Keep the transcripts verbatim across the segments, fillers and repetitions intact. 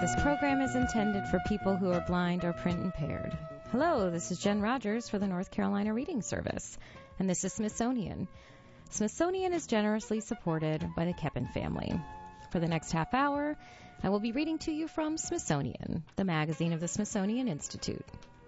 This program is intended for people who are blind or print impaired. Hello, this is Jen Rogers for the North Carolina Reading Service, and this is Smithsonian. Smithsonian is generously supported by the Keppen family. For the next half hour, I will be reading to you from Smithsonian, the magazine of the Smithsonian Institute.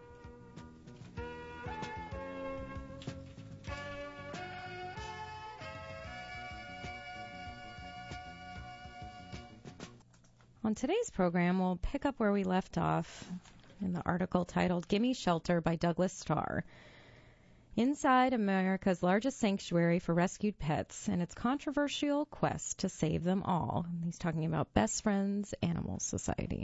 On today's program, we'll pick up where we left off in the article titled Gimme Shelter by Douglas Starr. Inside America's largest sanctuary for rescued pets and its controversial quest to save them all. He's talking about Best Friends Animal Society.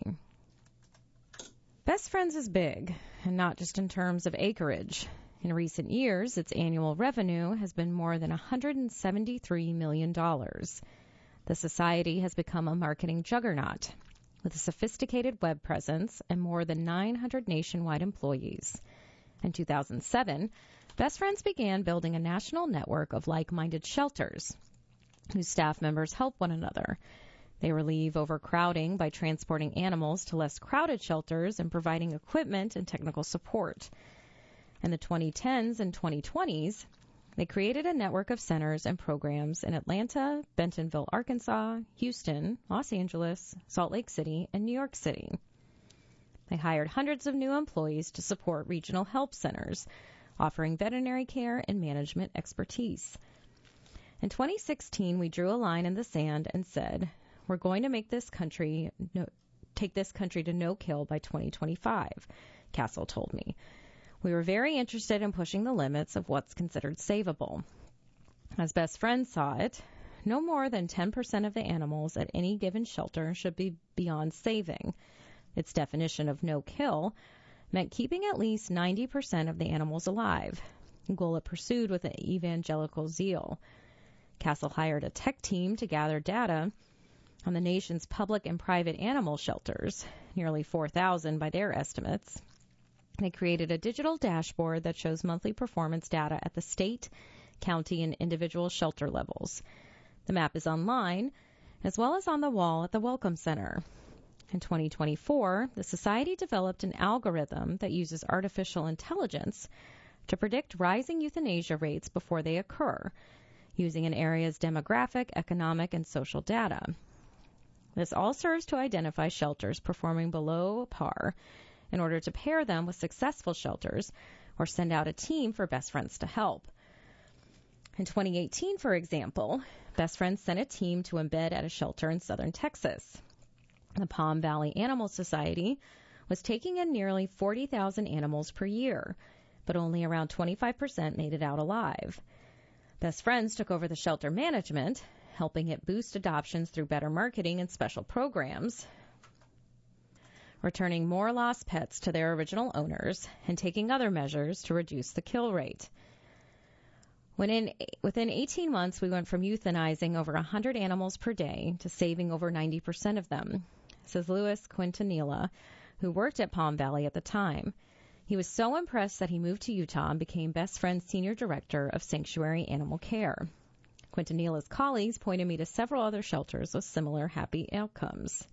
Best Friends is big, and not just in terms of acreage. In recent years, its annual revenue has been more than one hundred seventy-three million dollars. The society has become a marketing juggernaut with a sophisticated web presence and more than nine hundred nationwide employees. In two thousand seven, Best Friends began building a national network of like-minded shelters whose staff members help one another. They relieve overcrowding by transporting animals to less crowded shelters and providing equipment and technical support. In the twenty tens and twenty twenties, they created a network of centers and programs in Atlanta, Bentonville, Arkansas, Houston, Los Angeles, Salt Lake City, and New York City. They hired hundreds of new employees to support regional help centers, offering veterinary care and management expertise. In twenty sixteen, we drew a line in the sand and said, we're going to make this country, no, take this country to no-kill by twenty twenty-five, Castle told me. We were very interested in pushing the limits of what's considered savable. As Best Friends saw it, no more than ten percent of the animals at any given shelter should be beyond saving. Its definition of no-kill meant keeping at least ninety percent of the animals alive, a goal it pursued with an evangelical zeal. Castle hired a tech team to gather data on the nation's public and private animal shelters, nearly four thousand by their estimates. They created a digital dashboard that shows monthly performance data at the state, county, and individual shelter levels. The map is online, as well as on the wall at the Welcome Center. In twenty twenty-four, the Society developed an algorithm that uses artificial intelligence to predict rising euthanasia rates before they occur, using an area's demographic, economic, and social data. This all serves to identify shelters performing below par in order to pair them with successful shelters or send out a team for Best Friends to help. In twenty eighteen, for example, Best Friends sent a team to embed at a shelter in southern Texas. The Palm Valley Animal Society was taking in nearly forty thousand animals per year, but only around twenty-five percent made it out alive. Best Friends took over the shelter management, helping it boost adoptions through better marketing and special programs, returning more lost pets to their original owners, and taking other measures to reduce the kill rate. When in, within eighteen months, we went from euthanizing over one hundred animals per day to saving over ninety percent of them, says Louis Quintanilla, who worked at Palm Valley at the time. He was so impressed that he moved to Utah and became Best Friends Senior Director of Sanctuary Animal Care. Quintanilla's colleagues pointed me to several other shelters with similar happy outcomes.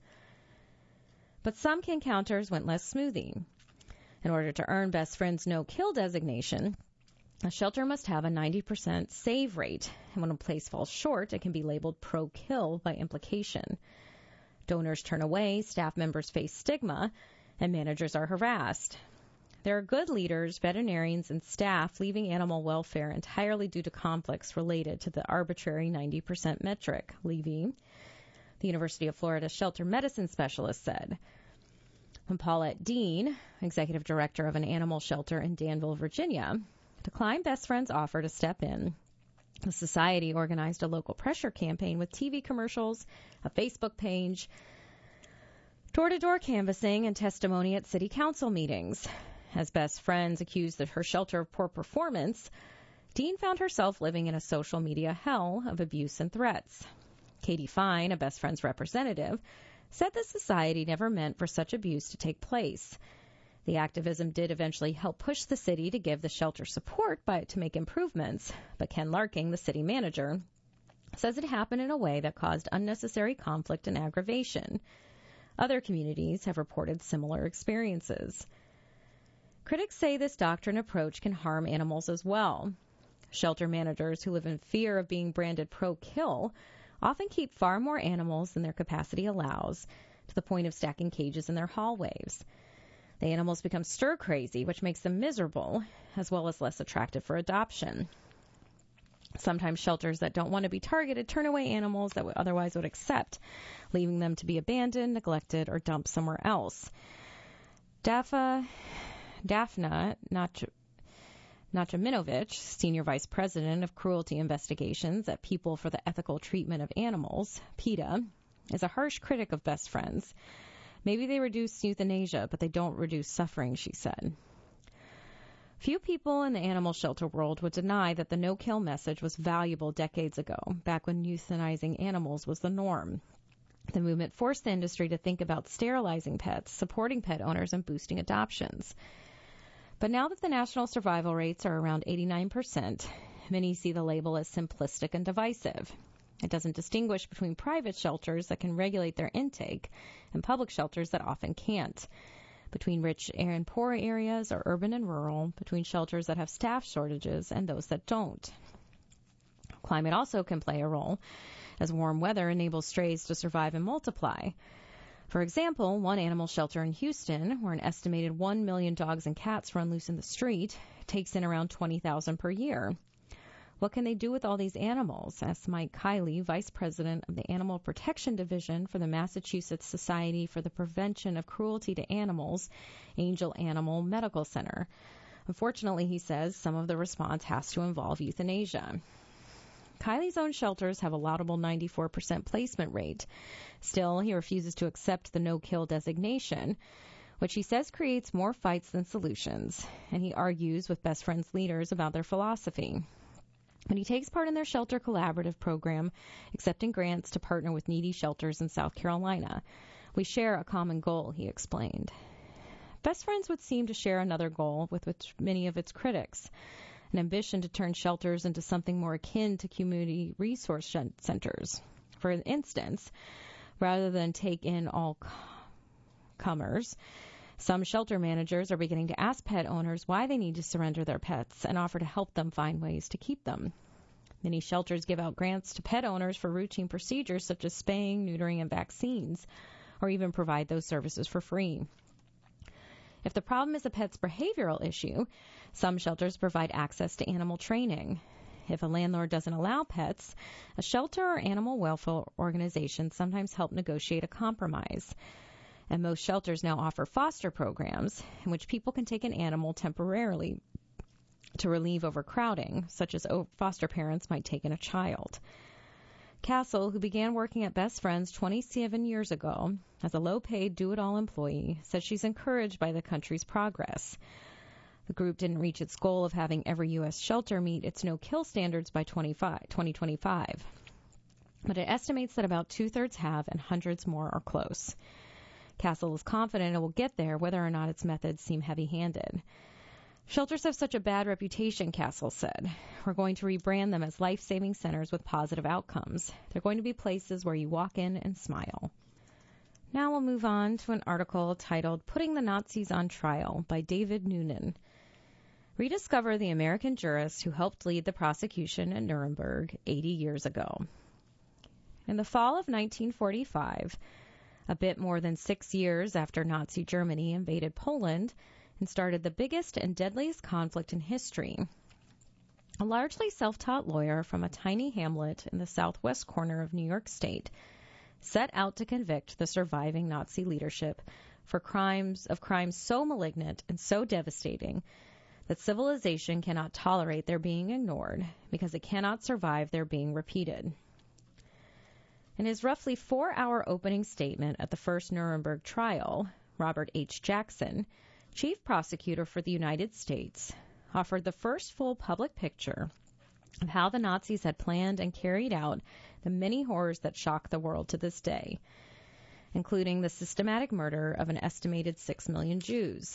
But some encounters went less smoothly. In order to earn Best Friends No-Kill designation, a shelter must have a ninety percent save rate, and when a place falls short, it can be labeled pro-kill by implication. Donors turn away, staff members face stigma, and managers are harassed. There are good leaders, veterinarians, and staff leaving animal welfare entirely due to conflicts related to the arbitrary ninety percent metric, Levy, the University of Florida shelter medicine specialist, said. When Paulette Dean, executive director of an animal shelter in Danville, Virginia, declined Best Friends' offer to step in, the society organized a local pressure campaign with T V commercials, a Facebook page, door-to-door canvassing, and testimony at city council meetings. As Best Friends accused her shelter of poor performance, Dean found herself living in a social media hell of abuse and threats. Katie Fine, a Best Friends representative, said the society never meant for such abuse to take place. The activism did eventually help push the city to give the shelter support by, to make improvements, but Ken Larking, the city manager, says it happened in a way that caused unnecessary conflict and aggravation. Other communities have reported similar experiences. Critics say this doctrine approach can harm animals as well. Shelter managers who live in fear of being branded pro-kill often keep far more animals than their capacity allows, to the point of stacking cages in their hallways. The animals become stir-crazy, which makes them miserable, as well as less attractive for adoption. Sometimes shelters that don't want to be targeted turn away animals that otherwise would accept, leaving them to be abandoned, neglected, or dumped somewhere else. Dafa, Daphna Nach- Nachiminovich, Senior Vice President of Cruelty Investigations at People for the Ethical Treatment of Animals, PETA, is a harsh critic of Best Friends. Maybe they reduce euthanasia, but they don't reduce suffering, she said. Few people in the animal shelter world would deny that the no-kill message was valuable decades ago, back when euthanizing animals was the norm. The movement forced the industry to think about sterilizing pets, supporting pet owners, and boosting adoptions. But now that the national survival rates are around eighty-nine percent, many see the label as simplistic and divisive. It doesn't distinguish between private shelters that can regulate their intake and public shelters that often can't, between rich and poor areas or urban and rural, between shelters that have staff shortages and those that don't. Climate also can play a role, as warm weather enables strays to survive and multiply. For example, one animal shelter in Houston, where an estimated one million dogs and cats run loose in the street, takes in around twenty thousand per year. What can they do with all these animals? Asked Mike Kiley, Vice President of the Animal Protection Division for the Massachusetts Society for the Prevention of Cruelty to Animals, Angel Animal Medical Center. Unfortunately, he says, some of the response has to involve euthanasia. Kiley's own shelters have a laudable ninety-four percent placement rate. Still, he refuses to accept the no-kill designation, which he says creates more fights than solutions, and he argues with Best Friends leaders about their philosophy. But he takes part in their shelter collaborative program, accepting grants to partner with needy shelters in South Carolina. We share a common goal, he explained. Best Friends would seem to share another goal with which many of its critics, an ambition to turn shelters into something more akin to community resource centers. For instance, rather than take in all comers, some shelter managers are beginning to ask pet owners why they need to surrender their pets and offer to help them find ways to keep them. Many shelters give out grants to pet owners for routine procedures such as spaying, neutering, and vaccines, or even provide those services for free. If the problem is a pet's behavioral issue, some shelters provide access to animal training. If a landlord doesn't allow pets, a shelter or animal welfare organization sometimes help negotiate a compromise. And most shelters now offer foster programs in which people can take an animal temporarily to relieve overcrowding, such as foster parents might take in a child. Castle, who began working at Best Friends twenty-seven years ago as a low-paid do-it-all employee, says she's encouraged by the country's progress. The group didn't reach its goal of having every U S shelter meet its no-kill standards by twenty twenty-five, but it estimates that about two-thirds have and hundreds more are close. Castle is confident it will get there whether or not its methods seem heavy-handed. Shelters have such a bad reputation, Castle said. We're going to rebrand them as life-saving centers with positive outcomes. They're going to be places where you walk in and smile. Now we'll move on to an article titled Putting the Nazis on Trial by David Noonan. Rediscover the American jurist who helped lead the prosecution at Nuremberg eighty years ago. In the fall of nineteen forty-five, a bit more than six years after Nazi Germany invaded Poland and started the biggest and deadliest conflict in history, a largely self-taught lawyer from a tiny hamlet in the southwest corner of New York State set out to convict the surviving Nazi leadership for crimes of crimes so malignant and so devastating that civilization cannot tolerate their being ignored because it cannot survive their being repeated. In his roughly four-hour opening statement at the first Nuremberg trial, Robert H. Jackson, chief prosecutor for the United States, offered the first full public picture of how the Nazis had planned and carried out the many horrors that shock the world to this day, including the systematic murder of an estimated six million Jews.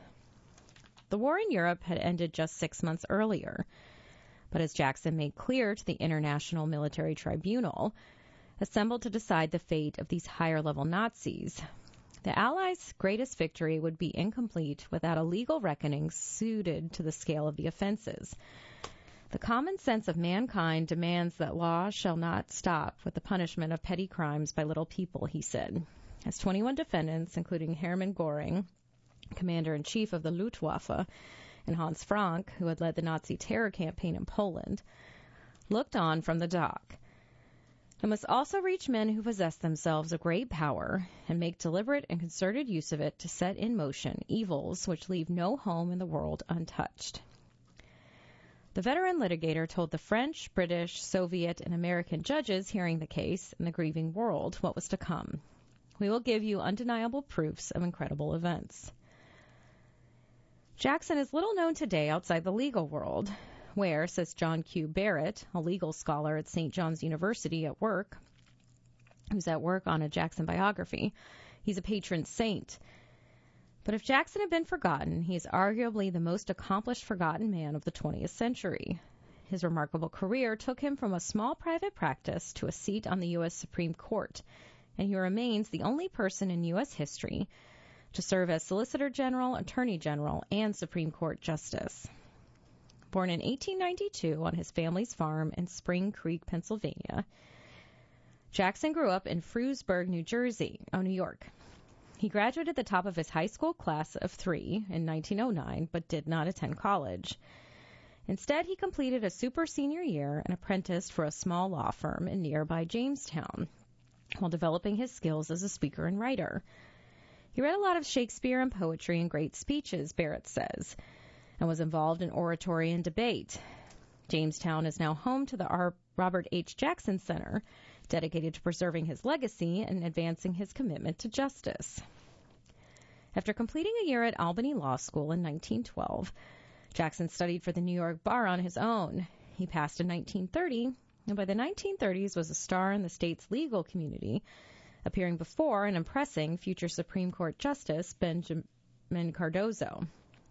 The war in Europe had ended just six months earlier, but as Jackson made clear to the International Military Tribunal, assembled to decide the fate of these higher-level Nazis, The Allies' greatest victory would be incomplete without a legal reckoning suited to the scale of the offenses. The common sense of mankind demands that law shall not stop with the punishment of petty crimes by little people, he said. As twenty-one defendants, including Hermann Göring, commander-in-chief of the Luftwaffe, and Hans Frank, who had led the Nazi terror campaign in Poland, looked on from the dock. It must also reach men who possess themselves of great power and make deliberate and concerted use of it to set in motion evils which leave no home in the world untouched. The veteran litigator told the French, British, Soviet, and American judges hearing the case and the grieving world what was to come. We will give you undeniable proofs of incredible events. Jackson is little known today outside the legal world, where, says John Q. Barrett, a legal scholar at Saint John's University at work, who's at work on a Jackson biography, he's a patron saint. But if Jackson had been forgotten, he is arguably the most accomplished forgotten man of the twentieth century. His remarkable career took him from a small private practice to a seat on the U S Supreme Court, and he remains the only person in U S history to serve as Solicitor General, Attorney General, and Supreme Court Justice. Born in eighteen ninety-two on his family's farm in Spring Creek, Pennsylvania, Jackson grew up in Frewsburg, New Jersey, oh, New York. He graduated at the top of his high school class of three in nineteen oh nine, but did not attend college. Instead, he completed a super senior year and apprenticed for a small law firm in nearby Jamestown, while developing his skills as a speaker and writer. He read a lot of Shakespeare and poetry and great speeches, Barrett says, and was involved in oratory and debate. Jamestown is now home to the R- Robert H. Jackson Center, dedicated to preserving his legacy and advancing his commitment to justice. After completing a year at Albany Law School in nineteen twelve, Jackson studied for the New York bar on his own. He passed in nineteen thirty, and by the nineteen thirties was a star in the state's legal community, appearing before and impressing future Supreme Court Justice Benjamin Cardozo.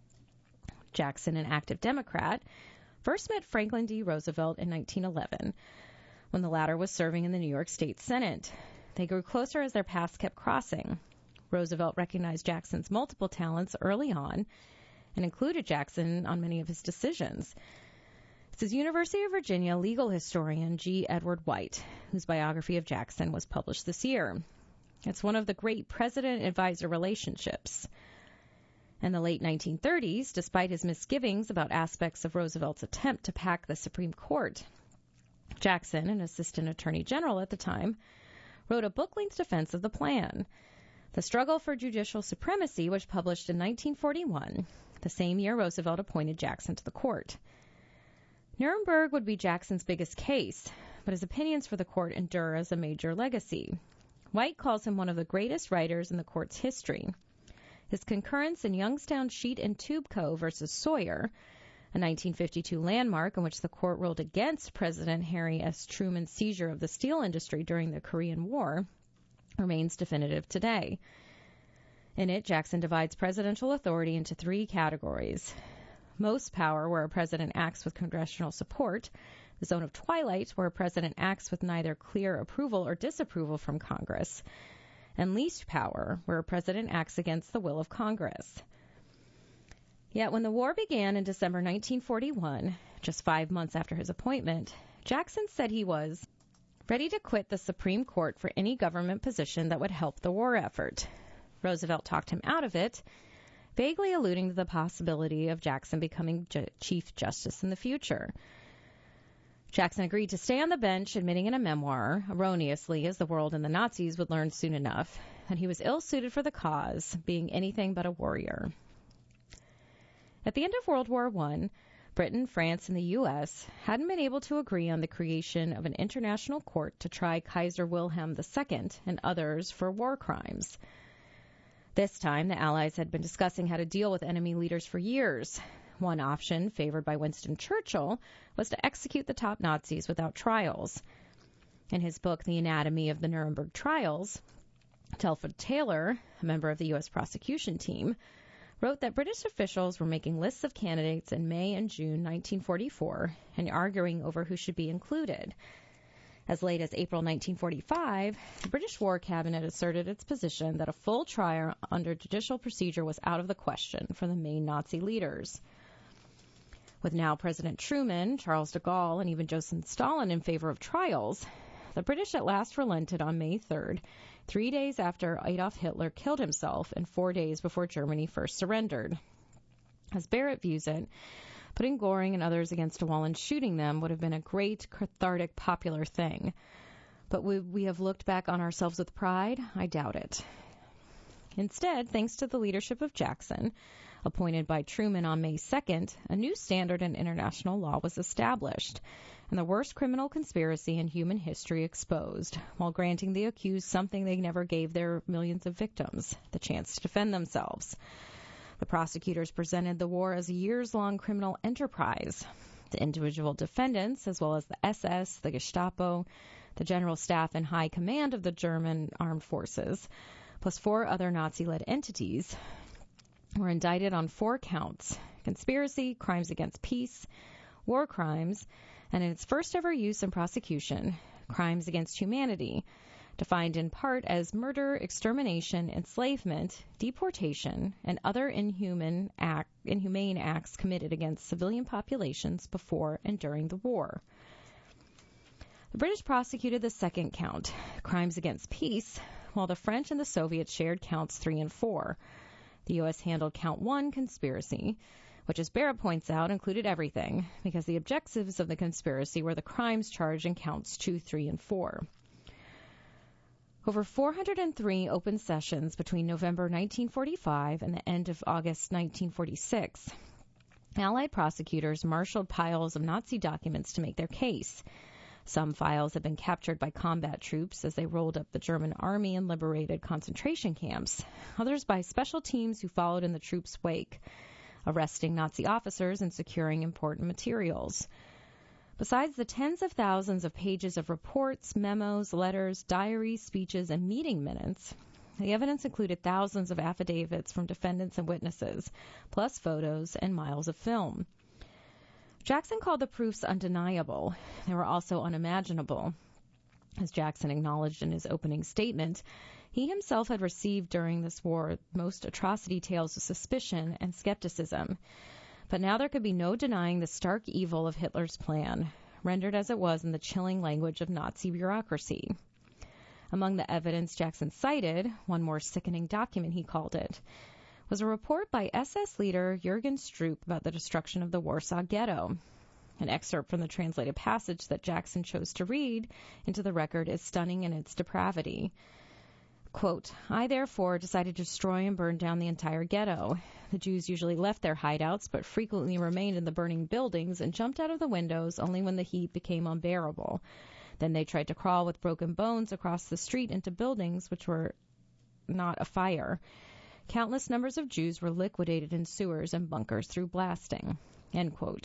Jackson, an active Democrat, first met Franklin D. Roosevelt in nineteen eleven, when the latter was serving in the New York State Senate. They grew closer as their paths kept crossing. Roosevelt recognized Jackson's multiple talents early on and included Jackson on many of his decisions. Says University of Virginia legal historian G. Edward White, whose biography of Jackson was published this year. It's one of the great president-advisor relationships. In the late nineteen thirties, despite his misgivings about aspects of Roosevelt's attempt to pack the Supreme Court, Jackson, an assistant attorney general at the time, wrote a book-length defense of the plan. The Struggle for Judicial Supremacy was published in nineteen forty-one, the same year Roosevelt appointed Jackson to the court. Nuremberg would be Jackson's biggest case, but his opinions for the court endure as a major legacy. White calls him one of the greatest writers in the court's history. His concurrence in Youngstown Sheet and Tube Co. versus Sawyer, a nineteen fifty-two landmark in which the court ruled against President Harry S. Truman's seizure of the steel industry during the Korean War, remains definitive today. In it, Jackson divides presidential authority into three categories: most power, where a president acts with congressional support; the zone of twilight, where a president acts with neither clear approval or disapproval from Congress; and least power, where a president acts against the will of Congress. Yet when the war began in December nineteen forty-one, just five months after his appointment, Jackson said he was ready to quit the Supreme Court for any government position that would help the war effort. Roosevelt talked him out of it, vaguely alluding to the possibility of Jackson becoming Ju- Chief Justice in the future. Jackson agreed to stay on the bench, admitting in a memoir, erroneously, as the world and the Nazis would learn soon enough, that he was ill-suited for the cause, being anything but a warrior. At the end of World War One, Britain, France, and the U S hadn't been able to agree on the creation of an international court to try Kaiser Wilhelm the Second and others for war crimes. This time, the Allies had been discussing how to deal with enemy leaders for years. One option, favored by Winston Churchill, was to execute the top Nazis without trials. In his book, The Anatomy of the Nuremberg Trials, Telford Taylor, a member of the U S prosecution team, wrote that British officials were making lists of candidates in May and June nineteen forty-four and arguing over who should be included. As late as April nineteen forty-five, the British War Cabinet asserted its position that a full trial under judicial procedure was out of the question for the main Nazi leaders. With now President Truman, Charles de Gaulle, and even Joseph Stalin in favor of trials, the British at last relented on May third, three days after Adolf Hitler killed himself and four days before Germany first surrendered. As Barrett views it, putting Göring and others against a wall and shooting them would have been a great, cathartic, popular thing. But would we have looked back on ourselves with pride? I doubt it. Instead, thanks to the leadership of Jackson, appointed by Truman on May second, a new standard in international law was established, and the worst criminal conspiracy in human history exposed, while granting the accused something they never gave their millions of victims, the chance to defend themselves. The prosecutors presented the war as a years-long criminal enterprise. The individual defendants, as well as the S S, the Gestapo, the General Staff and High Command of the German Armed Forces, plus four other Nazi-led entities, were indicted on four counts: conspiracy, crimes against peace, war crimes, and in its first ever use in prosecution, crimes against humanity, defined in part as murder, extermination, enslavement, deportation, and other inhuman act, inhumane acts committed against civilian populations before and during the war. The British prosecuted the second count, crimes against peace, while the French and the Soviets shared counts three and four. The U S handled count one, conspiracy, which, as Barrett points out, included everything, because the objectives of the conspiracy were the crimes charged in counts two, three, and four. Over four hundred three open sessions between November nineteen forty-five and the end of August nineteen forty-six, Allied prosecutors marshaled piles of Nazi documents to make their case. Some files had been captured by combat troops as they rolled up the German army and liberated concentration camps, others by special teams who followed in the troops' wake, arresting Nazi officers and securing important materials. Besides the tens of thousands of pages of reports, memos, letters, diaries, speeches, and meeting minutes, the evidence included thousands of affidavits from defendants and witnesses, plus photos and miles of film. Jackson called the proofs undeniable. They were also unimaginable. As Jackson acknowledged in his opening statement, he himself had received during this war most atrocity tales of suspicion and skepticism. But now there could be no denying the stark evil of Hitler's plan, rendered as it was in the chilling language of Nazi bureaucracy. Among the evidence Jackson cited, one more sickening document he called it, was a report by S S leader Jürgen Stroop about the destruction of the Warsaw Ghetto. An excerpt from the translated passage that Jackson chose to read into the record is stunning in its depravity. Quote, I therefore decided to destroy and burn down the entire ghetto. The Jews usually left their hideouts, but frequently remained in the burning buildings and jumped out of the windows only when the heat became unbearable. Then they tried to crawl with broken bones across the street into buildings which were not afire. Countless numbers of Jews were liquidated in sewers and bunkers through blasting. End quote.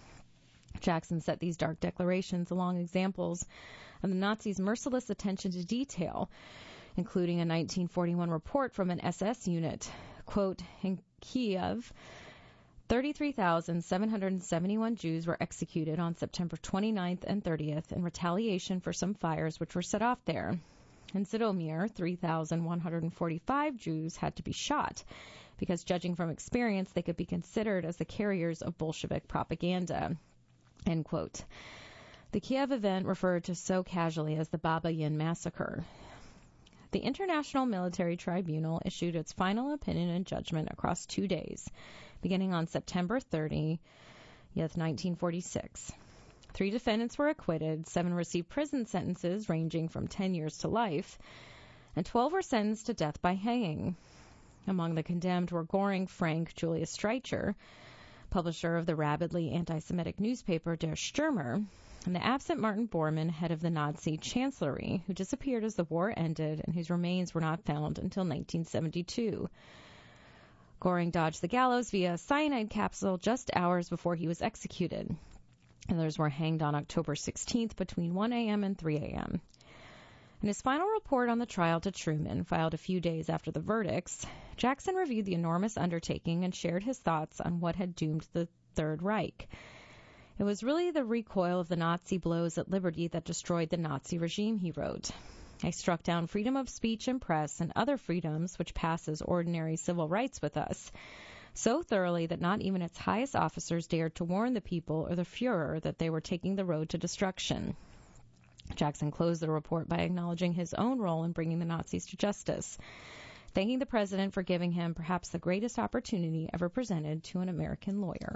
Jackson set these dark declarations along examples of the Nazis' merciless attention to detail, including a nineteen forty-one report from an S S unit. Quote, in Kiev, thirty-three thousand seven hundred seventy-one Jews were executed on September twenty-ninth and thirtieth in retaliation for some fires which were set off there. In Zhytomyr, three thousand one hundred forty-five Jews had to be shot because, judging from experience, they could be considered as the carriers of Bolshevik propaganda. End quote. The Kiev event referred to so casually as the Baba Yin massacre. The International Military Tribunal issued its final opinion and judgment across two days, beginning on September thirtieth, nineteen forty-six. Three defendants were acquitted, seven received prison sentences ranging from ten years to life, and twelve were sentenced to death by hanging. Among the condemned were Göring Frank Julius Streicher, publisher of the rabidly anti-Semitic newspaper Der Stürmer, and the absent Martin Bormann, head of the Nazi Chancellery, who disappeared as the war ended and whose remains were not found until nineteen seventy-two. Göring dodged the gallows via a cyanide capsule just hours before he was executed. Others were hanged on October sixteenth between one a.m. and three a.m. In his final report on the trial to Truman, filed a few days after the verdicts, Jackson reviewed the enormous undertaking and shared his thoughts on what had doomed the Third Reich. It was really the recoil of the Nazi blows at liberty that destroyed the Nazi regime, he wrote. I struck down freedom of speech and press and other freedoms which pass as ordinary civil rights with us, so thoroughly that not even its highest officers dared to warn the people or the Fuhrer that they were taking the road to destruction. Jackson closed the report by acknowledging his own role in bringing the Nazis to justice, thanking the president for giving him perhaps the greatest opportunity ever presented to an American lawyer.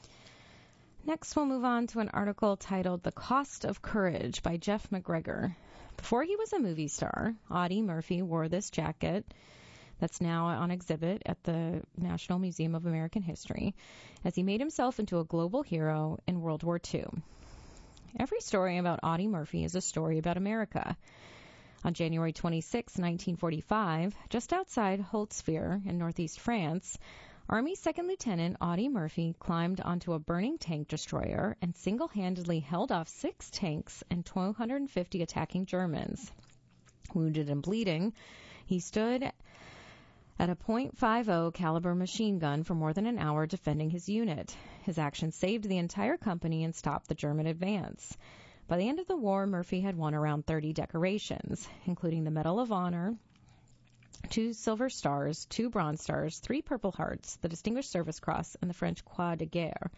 Next, we'll move on to an article titled The Cost of Courage by Jeff McGregor. Before he was a movie star, Audie Murphy wore this jacket that's now on exhibit at the National Museum of American History as he made himself into a global hero in World War Two. Every story about Audie Murphy is a story about America. On January twenty-sixth, nineteen forty-five, just outside Holtzwihr in northeast France, Army Second Lieutenant Audie Murphy climbed onto a burning tank destroyer and single-handedly held off six tanks and two hundred fifty attacking Germans. Wounded and bleeding, he stood at a point five oh caliber machine gun for more than an hour defending his unit. His action saved the entire company and stopped the German advance. By the end of the war, Murphy had won around thirty decorations, including the Medal of Honor, two Silver Stars, two Bronze Stars, three Purple Hearts, the Distinguished Service Cross, and the French Croix de Guerre.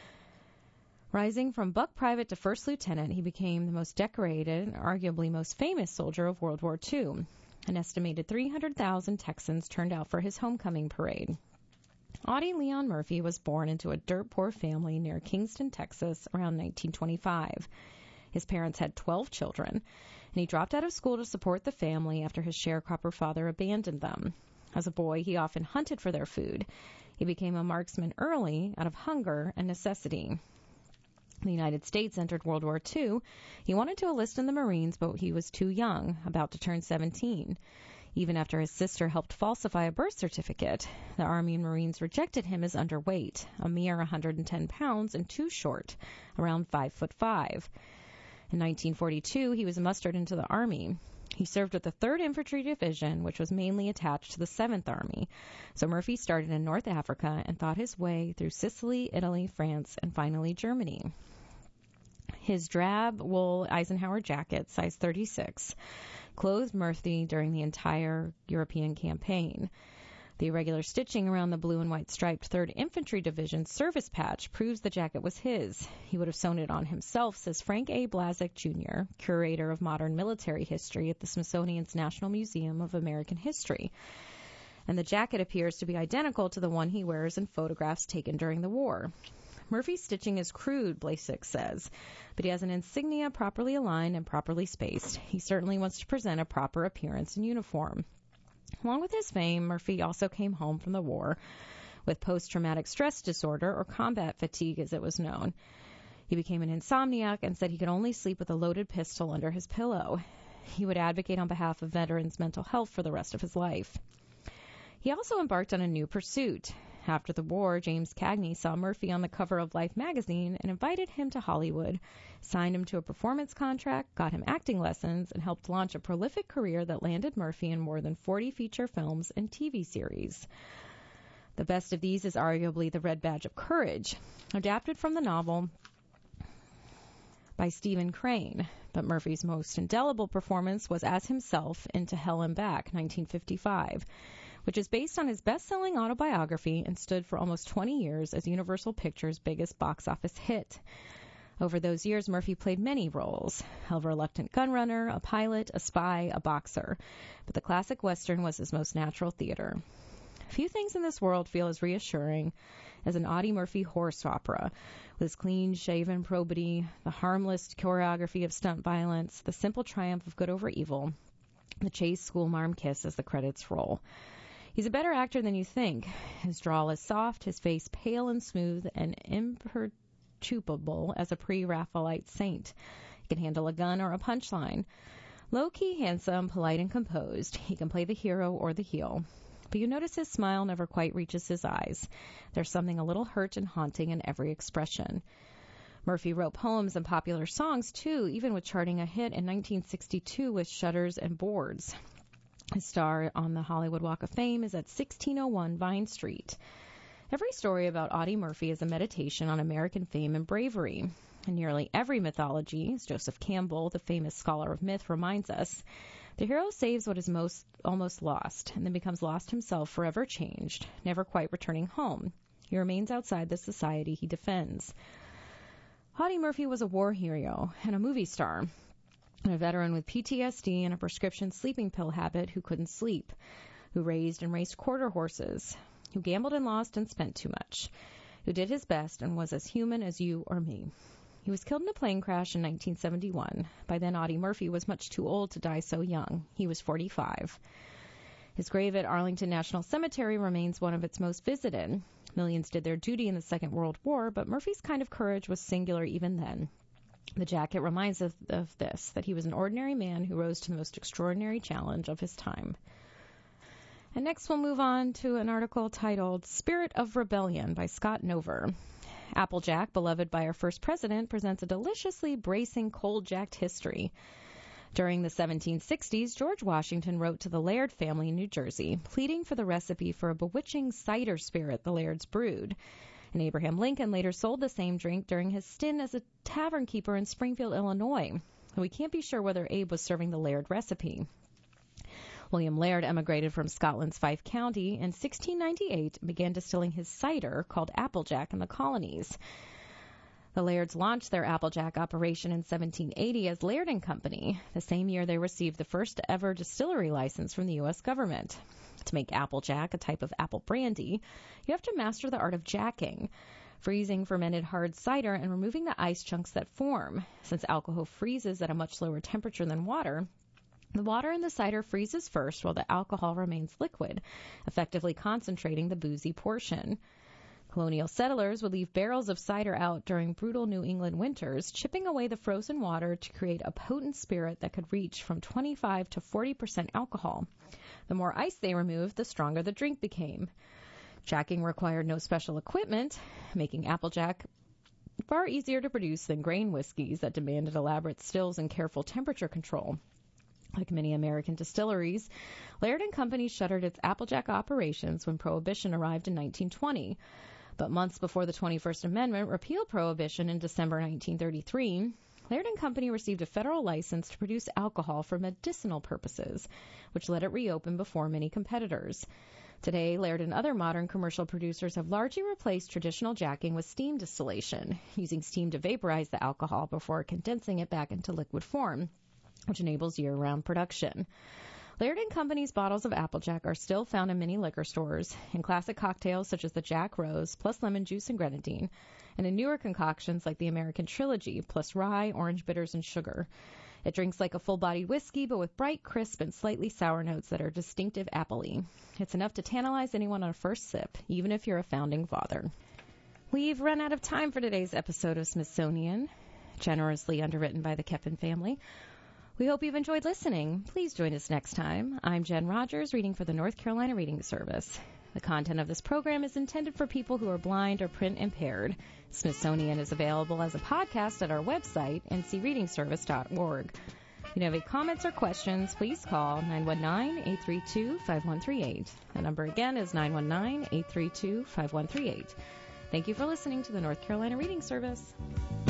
Rising from buck private to first lieutenant, he became the most decorated and arguably most famous soldier of World War Two. An estimated three hundred thousand Texans turned out for his homecoming parade. Audie Leon Murphy was born into a dirt-poor family near Kingston, Texas, around nineteen twenty-five. His parents had twelve children, and he dropped out of school to support the family after his sharecropper father abandoned them. As a boy, he often hunted for their food. He became a marksman early out of hunger and necessity. The United States entered World War Two. He wanted to enlist in the Marines, but he was too young, about to turn seventeen. Even after his sister helped falsify a birth certificate, the Army and Marines rejected him as underweight, a mere one hundred ten pounds, and too short, around five foot five. In nineteen forty-two, he was mustered into the Army. He served with the third Infantry Division, which was mainly attached to the seventh Army. So Murphy started in North Africa and fought his way through Sicily, Italy, France, and finally Germany. His drab wool Eisenhower jacket, size thirty-six, clothed Murphy during the entire European campaign. The irregular stitching around the blue and white striped third Infantry Division service patch proves the jacket was his. He would have sewn it on himself, says Frank A. Blazek, Junior, curator of modern military history at the Smithsonian's National Museum of American History. And the jacket appears to be identical to the one he wears in photographs taken during the war. Murphy's stitching is crude, Blazek says, but he has an insignia properly aligned and properly spaced. He certainly wants to present a proper appearance in uniform. Along with his fame, Murphy also came home from the war with post-traumatic stress disorder, or combat fatigue as it was known. He became an insomniac and said he could only sleep with a loaded pistol under his pillow. He would advocate on behalf of veterans' mental health for the rest of his life. He also embarked on a new pursuit. After the war, James Cagney saw Murphy on the cover of Life magazine and invited him to Hollywood, signed him to a performance contract, got him acting lessons, and helped launch a prolific career that landed Murphy in more than forty feature films and T V series. The best of these is arguably The Red Badge of Courage, adapted from the novel by Stephen Crane, but Murphy's most indelible performance was as himself in To Hell and Back, nineteen fifty-five, which is based on his best-selling autobiography and stood for almost twenty years as Universal Pictures' biggest box office hit. Over those years, Murphy played many roles: a reluctant gunrunner, a pilot, a spy, a boxer. But the classic Western was his most natural theater. Few things in this world feel as reassuring as an Audie Murphy horse opera, with its clean-shaven probity, the harmless choreography of stunt violence, the simple triumph of good over evil, the chaste schoolmarm kiss as the credits roll. He's a better actor than you think. His drawl is soft, his face pale and smooth, and imperturbable as a pre-Raphaelite saint. He can handle a gun or a punchline. Low-key, handsome, polite, and composed, he can play the hero or the heel. But you notice his smile never quite reaches his eyes. There's something a little hurt and haunting in every expression. Murphy wrote poems and popular songs, too, even with charting a hit in nineteen sixty-two with Shutters and Boards. His star on the Hollywood Walk of Fame is at sixteen oh one Vine Street. Every story about Audie Murphy is a meditation on American fame and bravery. In nearly every mythology, as Joseph Campbell, the famous scholar of myth, reminds us, the hero saves what is most almost lost, and then becomes lost himself, forever changed, never quite returning home. He remains outside the society he defends. Audie Murphy was a war hero and a movie star, and a veteran with P T S D and a prescription sleeping pill habit who couldn't sleep, who raised and raced quarter horses, who gambled and lost and spent too much, who did his best and was as human as you or me. He was killed in a plane crash in nineteen seventy-one. By then, Audie Murphy was much too old to die so young. He was forty-five. His grave at Arlington National Cemetery remains one of its most visited. Millions did their duty in the Second World War, but Murphy's kind of courage was singular even then. The jacket reminds us of this, that he was an ordinary man who rose to the most extraordinary challenge of his time. And next we'll move on to an article titled Spirit of Rebellion by Scott Nover. Applejack, beloved by our first president, presents a deliciously bracing cold-jacked history. During the seventeen sixties, George Washington wrote to the Laird family in New Jersey, pleading for the recipe for a bewitching cider spirit the Lairds brewed. And Abraham Lincoln later sold the same drink during his stint as a tavern keeper in Springfield, Illinois. We can't be sure whether Abe was serving the Laird recipe. William Laird emigrated from Scotland's Fife County in sixteen ninety-eight and began distilling his cider called Applejack in the colonies. The Lairds launched their Applejack operation in seventeen eighty as Laird and Company. The same year they received the first ever distillery license from the U S government. To make Applejack, a type of apple brandy, you have to master the art of jacking, freezing fermented hard cider and removing the ice chunks that form. Since alcohol freezes at a much lower temperature than water, the water in the cider freezes first while the alcohol remains liquid, effectively concentrating the boozy portion. Colonial settlers would leave barrels of cider out during brutal New England winters, chipping away the frozen water to create a potent spirit that could reach from twenty-five to forty percent alcohol. The more ice they removed, the stronger the drink became. Jacking required no special equipment, making Applejack far easier to produce than grain whiskeys that demanded elaborate stills and careful temperature control. Like many American distilleries, Laird and Company shuttered its Applejack operations when Prohibition arrived in nineteen twenty. But months before the twenty-first Amendment repealed Prohibition in December nineteen thirty-three, Laird and Company received a federal license to produce alcohol for medicinal purposes, which let it reopen before many competitors. Today, Laird and other modern commercial producers have largely replaced traditional jacking with steam distillation, using steam to vaporize the alcohol before condensing it back into liquid form, which enables year-round production. Laird and Company's bottles of Applejack are still found in many liquor stores, in classic cocktails such as the Jack Rose, plus lemon juice and grenadine, and in newer concoctions like the American Trilogy, plus rye, orange bitters, and sugar. It drinks like a full-bodied whiskey, but with bright, crisp, and slightly sour notes that are distinctive apple-y. It's enough to tantalize anyone on a first sip, even if you're a founding father. We've run out of time for today's episode of Smithsonian, generously underwritten by the Keppen family. We hope you've enjoyed listening. Please join us next time. I'm Jen Rogers, reading for the North Carolina Reading Service. The content of this program is intended for people who are blind or print impaired. Smithsonian is available as a podcast at our website, n c reading service dot org. If you have any comments or questions, please call nine one nine, eight three two, five one three eight. The number again is nine one nine, eight three two, five one three eight. Thank you for listening to the North Carolina Reading Service.